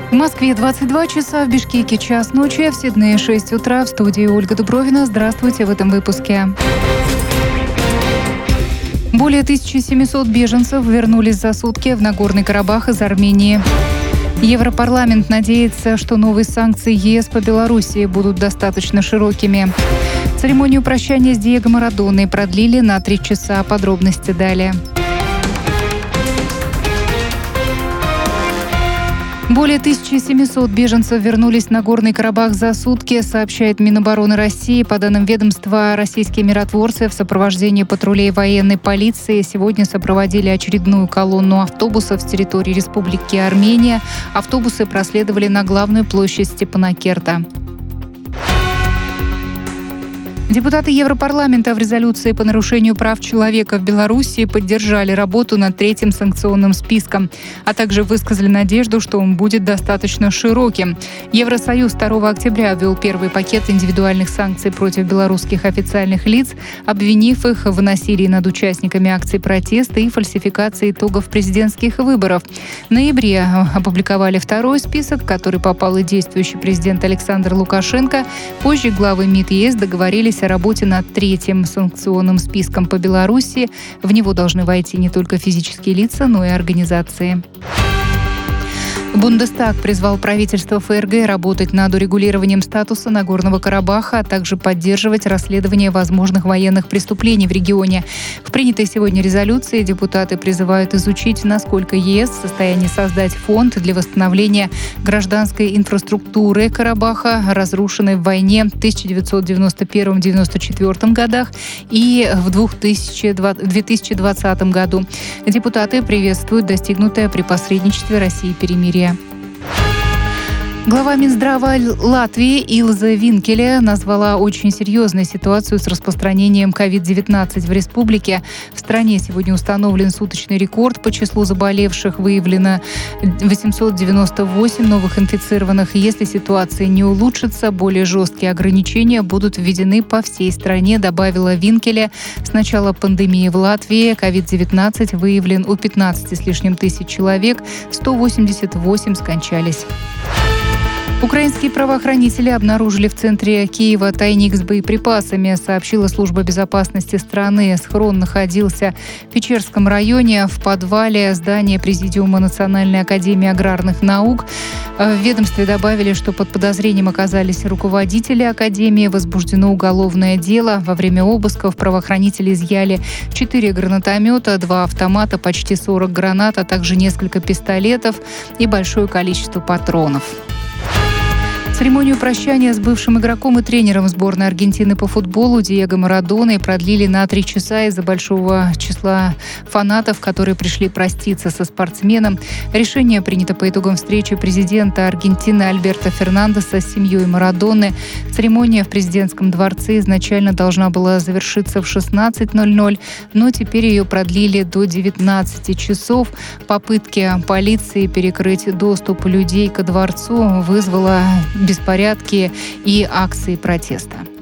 В Москве 22 часа, в Бишкеке час ночи, в Сиднее 6 утра. В студии Ольга Дубровина. Здравствуйте в этом выпуске. Более 1700 беженцев вернулись за сутки в Нагорный Карабах из Армении. Европарламент надеется, что новые санкции ЕС по Белоруссии будут достаточно широкими. Церемонию прощания с Диего Марадоной продлили на 3 часа. Подробности далее. Более 1700 беженцев вернулись в Нагорный Карабах за сутки, сообщает Минобороны России. По данным ведомства, российские миротворцы в сопровождении патрулей военной полиции сегодня сопроводили очередную колонну автобусов с территории Республики Армения. Автобусы проследовали на главную площадь Степанакерта. Депутаты Европарламента в резолюции по нарушению прав человека в Белоруссии поддержали работу над третьим санкционным списком, а также высказали надежду, что он будет достаточно широким. Евросоюз 2 октября ввел первый пакет индивидуальных санкций против белорусских официальных лиц, обвинив их в насилии над участниками акций протеста и фальсификации итогов президентских выборов. В ноябре опубликовали второй список, в который попал и действующий президент Александр Лукашенко. Позже главы МИД ЕС договорились о работе над третьим санкционным списком по Беларуси. В него должны войти не только физические лица, но и организации. Бундестаг призвал правительство ФРГ работать над урегулированием статуса Нагорного Карабаха, а также поддерживать расследование возможных военных преступлений в регионе. В принятой сегодня резолюции депутаты призывают изучить, насколько ЕС в состоянии создать фонд для восстановления гражданской инфраструктуры Карабаха, разрушенной в войне в 1991-1994 годах и в 2020 году. Депутаты приветствуют достигнутое при посредничестве России перемирие. Глава Минздрава Латвии Илза Винкеле назвала очень серьезной ситуацию с распространением COVID-19 в республике. В стране сегодня установлен суточный рекорд по числу заболевших. Выявлено 898 новых инфицированных. Если ситуация не улучшится, более жесткие ограничения будут введены по всей стране, добавила Винкеле. С начала пандемии в Латвии COVID-19 выявлен у 15 с лишним тысяч человек, 188 скончались. Украинские правоохранители обнаружили в центре Киева тайник с боеприпасами, сообщила служба безопасности страны. Схрон находился в Печерском районе, в подвале здания Президиума Национальной академии аграрных наук. В ведомстве добавили, что под подозрением оказались руководители академии. Возбуждено уголовное дело. Во время обысков правоохранители изъяли 4 гранатомета, 2 автомата, почти 40 гранат, а также несколько пистолетов и большое количество патронов. Церемонию прощания с бывшим игроком и тренером сборной Аргентины по футболу Диего Марадоной продлили на 3 часа из-за большого числа фанатов, которые пришли проститься со спортсменом. Решение принято по итогам встречи президента Аргентины Альберто Фернандеса с семьей Марадоны. Церемония в президентском дворце изначально должна была завершиться в 16:00, но теперь ее продлили до 19 часов. Попытки полиции перекрыть доступ людей ко дворцу вызвала беспорядки и акции протеста.